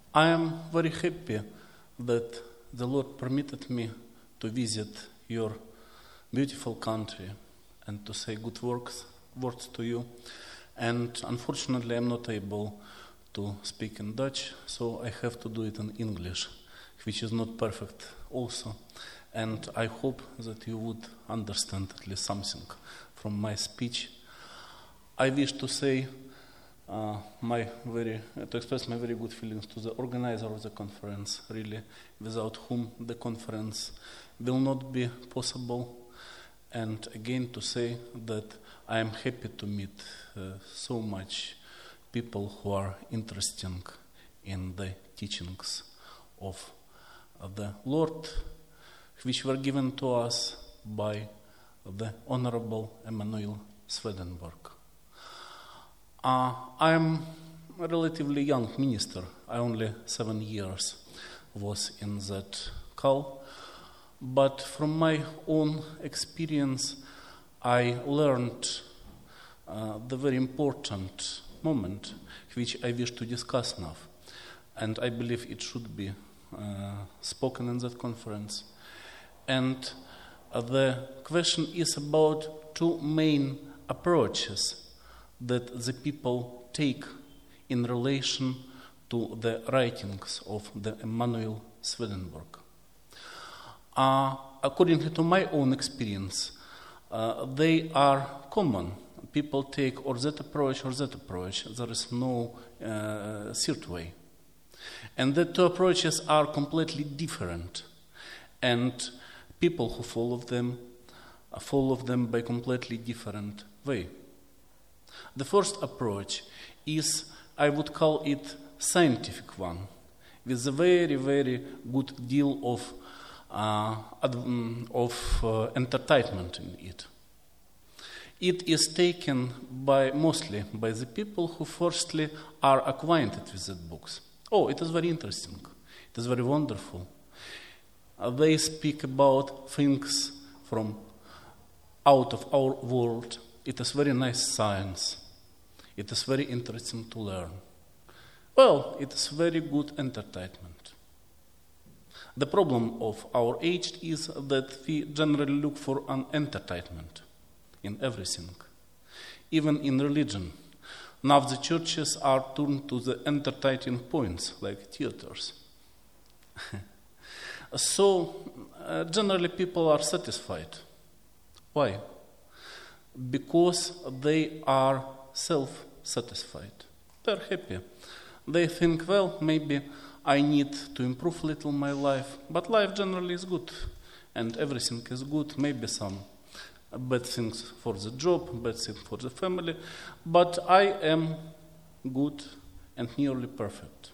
I am very happy that the Lord permitted me to visit your beautiful country and to say good words to you. And unfortunately, I'm not able to speak in Dutch, so I have to do it in English, which is not perfect also. And I hope that you would understand at least something from my speech. I wish to say to express my very good feelings to the organizer of the conference, really, without whom the conference will not be possible. And again to say that I am happy to meet so much people who are interested in the teachings of the Lord, which were given to us by the Honorable Emanuel Swedenborg. I am a relatively young minister. I only 7 years was in that call. But from my own experience, I learned the very important moment which I wish to discuss now. And I believe it should be spoken in that conference. And the question is about two main approaches that the people take in relation to the writings of the Emanuel Swedenborg. According to my own experience, they are common. People take or that approach or that approach. There is no third way. And the two approaches are completely different. And people who follow them by completely different way. The first approach is, I would call it scientific one, with a very, very good deal of entertainment in it. It is taken mostly by the people who firstly are acquainted with that books. Oh, it is very interesting. It is very wonderful. They speak about things from out of our world. It is very nice science. It is very interesting to learn. Well, it is very good entertainment. The problem of our age is that we generally look for an entertainment in everything, even in religion. Now the churches are turned to the entertaining points, like theaters. So, generally people are satisfied. Why? Because they are self-satisfied. They're happy. They think, well, maybe I need to improve a little my life, but life generally is good, and everything is good, maybe some bad things for the job, bad things for the family, but I am good and nearly perfect.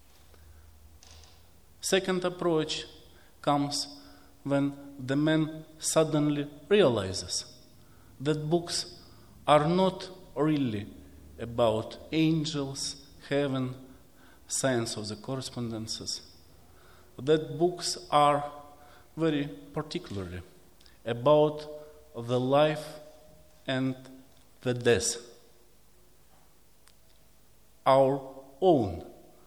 Second approach comes when the man suddenly realizes that books are not really about angels, heaven, science of the correspondences. That books are very particularly about the life and the death. Our own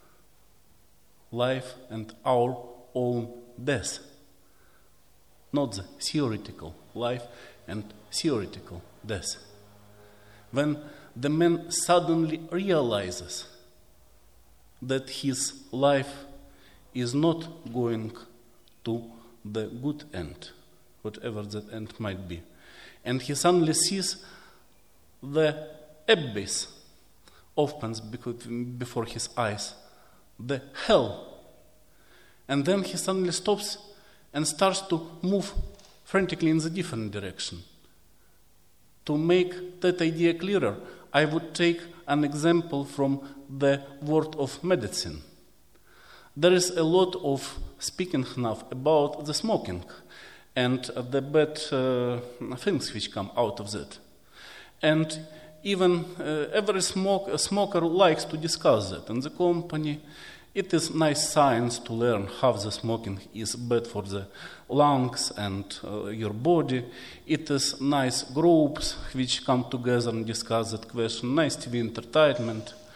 life and our own death. Not the theoretical life and theoretical death. When the man suddenly realizes that his life is not going to the good end, whatever that end might be, and he suddenly sees the abyss opens before his eyes, the hell, and then he suddenly stops and starts to move frantically in the different direction. To make that idea clearer, I would take an example from the world of medicine. There is a lot of speaking now about the smoking and the bad things which come out of that. And even every smoker likes to discuss that in the company. It is nice science to learn how the smoking is bad for the lungs and your body. It is nice groups which come together and discuss that question, nice TV entertainment.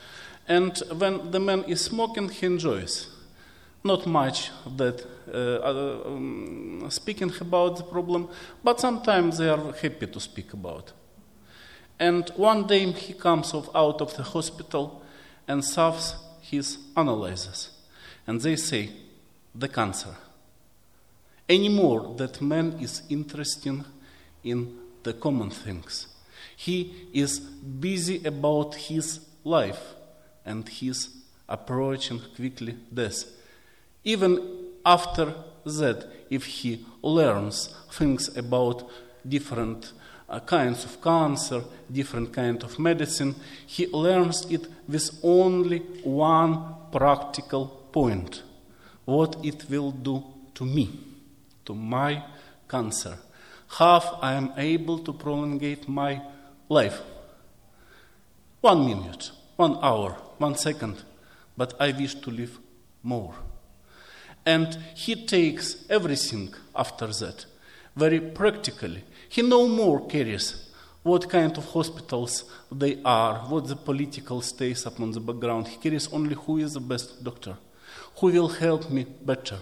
And when the man is smoking, he enjoys. Not much that speaking about the problem, but sometimes they are happy to speak about. And one day he comes out of the hospital and solves his analysis. And they say, the cancer. Anymore that man is interested in the common things. He is busy about his life and his approaching quickly death. Even after that, if he learns things about different kinds of cancer, different kind of medicine, he learns it with only one practical point. What it will do to me, to my cancer. How I am able to prolongate my life. 1 minute, 1 hour, 1 second, but I wish to live more. And he takes everything after that, very practically. He no more cares what kind of hospitals they are, what the political stays up on the background. He cares only who is the best doctor, who will help me better.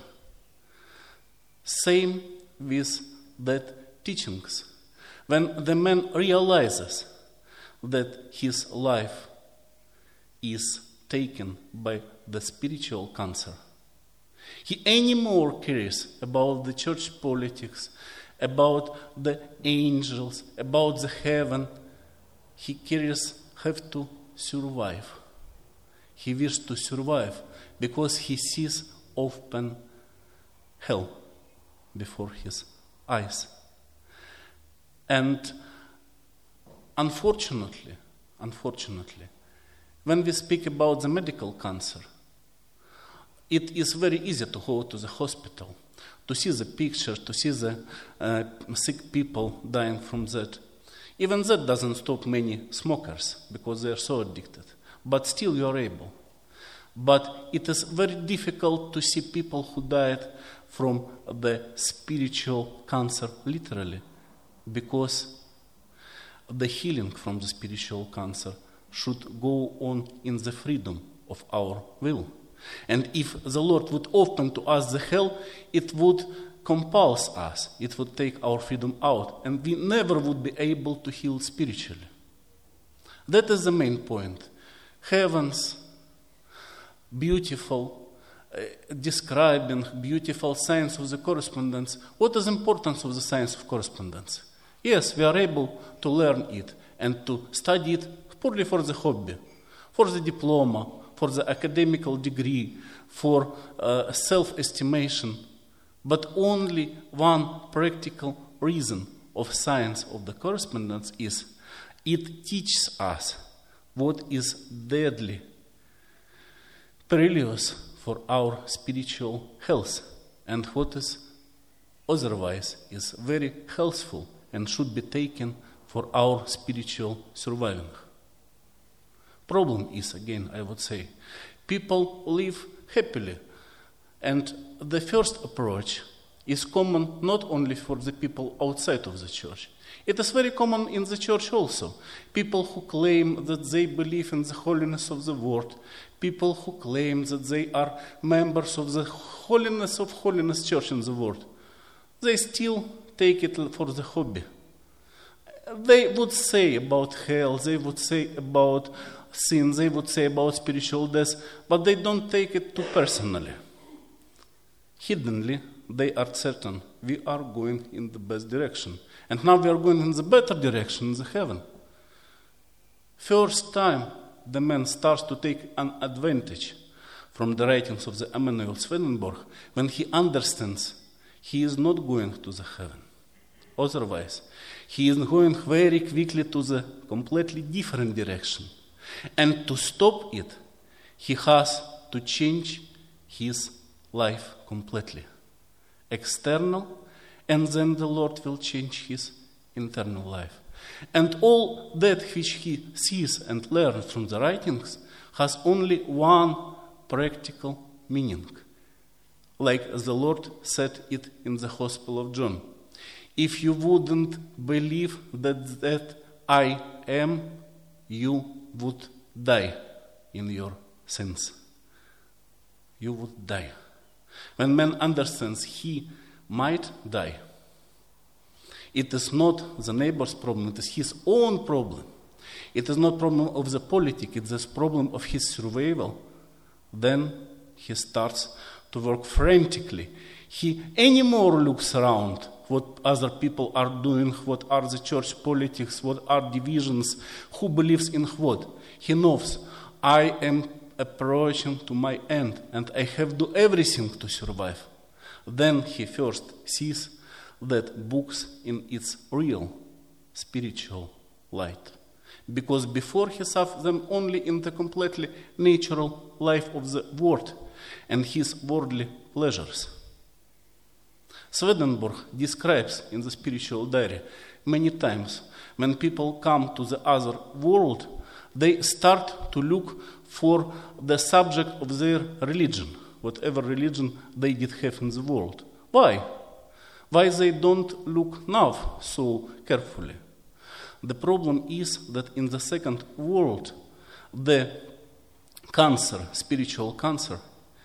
Same with that teachings. When the man realizes that his life is taken by the spiritual cancer, he anymore cares about the church politics, about the angels, about the heaven. He cares have to survive. He wishes to survive because he sees open hell before his eyes. And unfortunately, when we speak about the medical cancer, it is very easy to go to the hospital, to see the pictures, to see the sick people dying from that. Even that doesn't stop many smokers because they are so addicted. But still you are able. But it is very difficult to see people who died from the spiritual cancer, literally, because the healing from the spiritual cancer should go on in the freedom of our will. And if the Lord would open to us the hell, it would compel us, it would take our freedom out, and we never would be able to heal spiritually. That is the main point. Heavens, beautiful, describing beautiful science of the correspondence. What is the importance of the science of correspondence? Yes, we are able to learn it and to study it purely for the hobby, for the diploma, for the academical degree, for self-estimation, but only one practical reason of science of the correspondence is it teaches us what is deadly, perilous for our spiritual health, and what is otherwise is very healthful and should be taken for our spiritual surviving. Problem is, again, I would say, people live happily. And the first approach is common not only for the people outside of the church. It is very common in the church also. People who claim that they believe in the holiness of the word, people who claim that they are members of the holiness church in the world, they still take it for the hobby. They would say about hell, they would say about sin, they would say about spiritual death, but they don't take it too personally. Hiddenly, they are certain we are going in the best direction. And now we are going in the better direction, in the heaven. First time the man starts to take an advantage from the writings of the Emanuel Swedenborg when he understands he is not going to the heaven. Otherwise, he is going very quickly to the completely different direction. And to stop it, he has to change his life completely. External, and then the Lord will change his internal life. And all that which he sees and learns from the writings has only one practical meaning. Like the Lord said it in the Gospel of John. If you wouldn't believe that I am, you would die. in your sins. You would die. When man understands he might die, it is not the neighbor's problem, it is his own problem. It is not problem of the politic, it is problem of his survival. Then he starts to work frantically. He anymore looks around what other people are doing, what are the church politics, what are divisions, who believes in what. He knows, I am approaching to my end and I have to do everything to survive. Then he first sees that books in its real spiritual light. Because before he saw them only in the completely natural life of the world and his worldly pleasures. Swedenborg describes in the spiritual diary many times when people come to the other world, they start to look for the subject of their religion, whatever religion they did have in the world. Why? Why they don't look now so carefully? The problem is that in the second world, the cancer, spiritual cancer,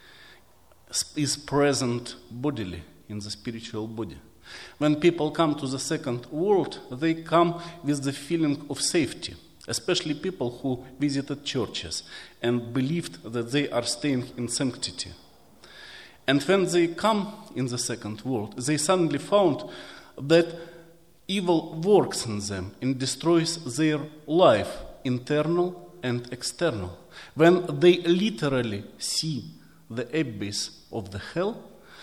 is present bodily in the spiritual body. When people come to the second world, they come with the feeling of safety, especially people who visited churches and believed that they are staying in sanctity. And when they come in the second world, they suddenly found that evil works in them and destroys their life, internal and external. When they literally see the abyss of the hell,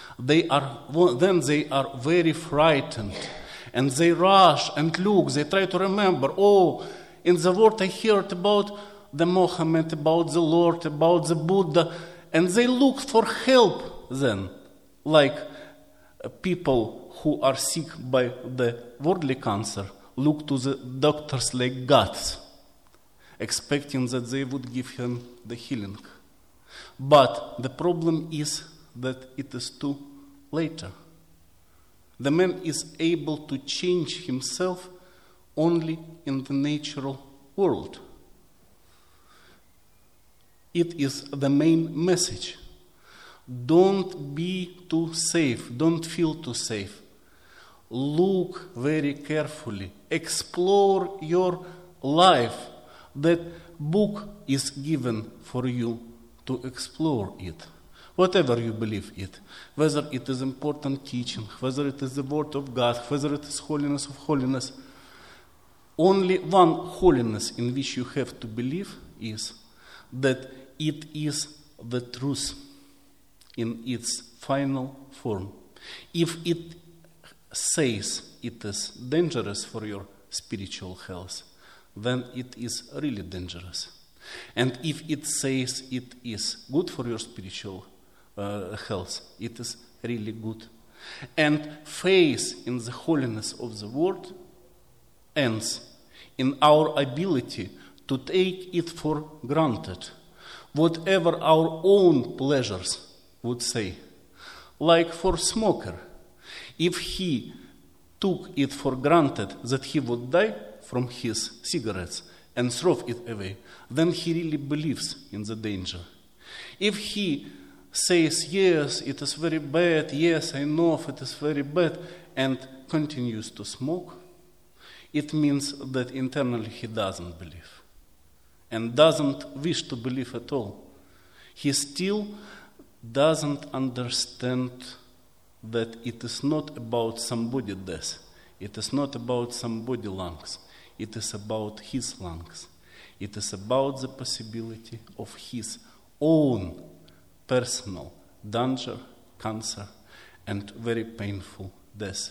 then they are very frightened and they rush and look, they try to remember, in the world I heard about the Mohammed, about the Lord, about the Buddha, and they look for help then, like people who are sick by the worldly cancer look to the doctors like gods, expecting that they would give him the healing. But the problem is that it is too later. The man is able to change himself only in the natural world. It is the main message. Don't be too safe. Don't feel too safe. Look very carefully. Explore your life. That book is given for you to explore it. Whatever you believe it. Whether it is important teaching, whether it is the word of God, whether it is holiness of holiness. Only one holiness in which you have to believe is that it is the truth in its final form. If it says it is dangerous for your spiritual health, then it is really dangerous. And if it says it is good for your spiritual health, it is really good. And faith in the holiness of the word ends in our ability to take it for granted, whatever our own pleasures would say. Like for smoker, if he took it for granted that he would die from his cigarettes and throw it away, then he really believes in the danger. If he says, yes, it is very bad, yes, I know it is very bad, and continues to smoke, it means that internally he doesn't believe and doesn't wish to believe at all. He still doesn't understand that it is not about somebody's death. It is not about somebody's lungs. It is about his lungs. It is about the possibility of his own personal danger, cancer, and very painful death.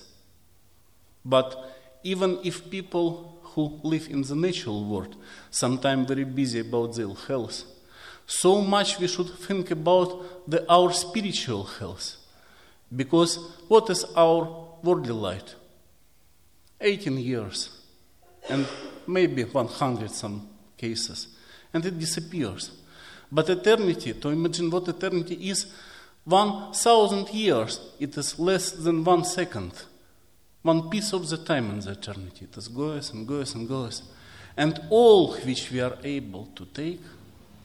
But even if people who live in the natural world, sometimes very busy about their health, so much we should think about our spiritual health. Because what is our worldly light? 18 years, and maybe 100 some cases, and it disappears. But eternity, to imagine what eternity is, 1,000 years, it is less than 1 second. One piece of the time in the eternity. It goes and goes and goes. And all which we are able to take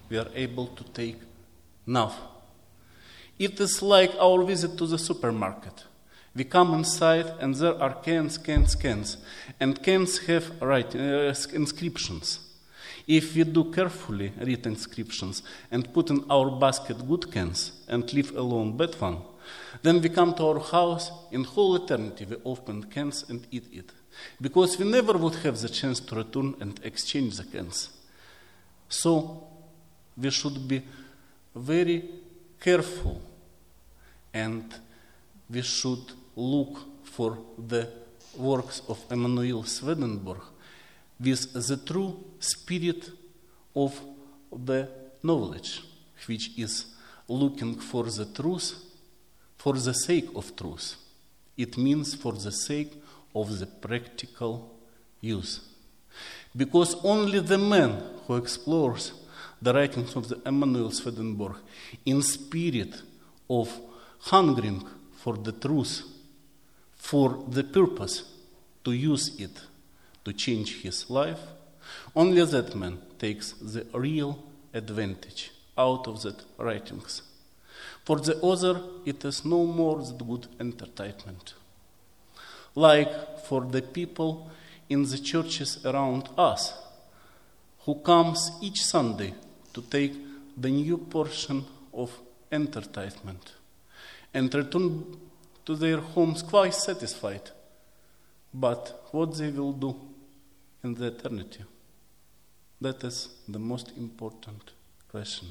we are able to take enough. It is like our visit to the supermarket. We come inside and there are cans, and cans have inscriptions. If we do carefully read inscriptions and put in our basket good cans and leave alone bad one, then we come to our house, in whole eternity we open cans and eat it. Because we never would have the chance to return and exchange the cans. So we should be very careful and we should look for the works of Emanuel Swedenborg with the true spirit of the knowledge, which is looking for the truth for the sake of truth. It means for the sake of the practical use. Because only the man who explores the writings of the Emanuel Swedenborg in spirit of hungering for the truth, for the purpose to use it to change his life, only that man takes the real advantage out of that writings. For the other, it is no more than good entertainment. Like for the people in the churches around us, who comes each Sunday to take the new portion of entertainment and return to their homes quite satisfied. But what they will do in the eternity? That is the most important question.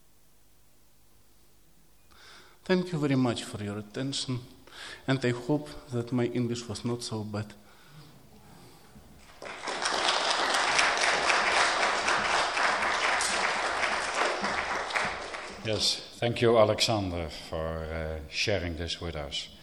Thank you very much for your attention, and I hope that my English was not so bad. Yes, thank you, Alexander, for sharing this with us.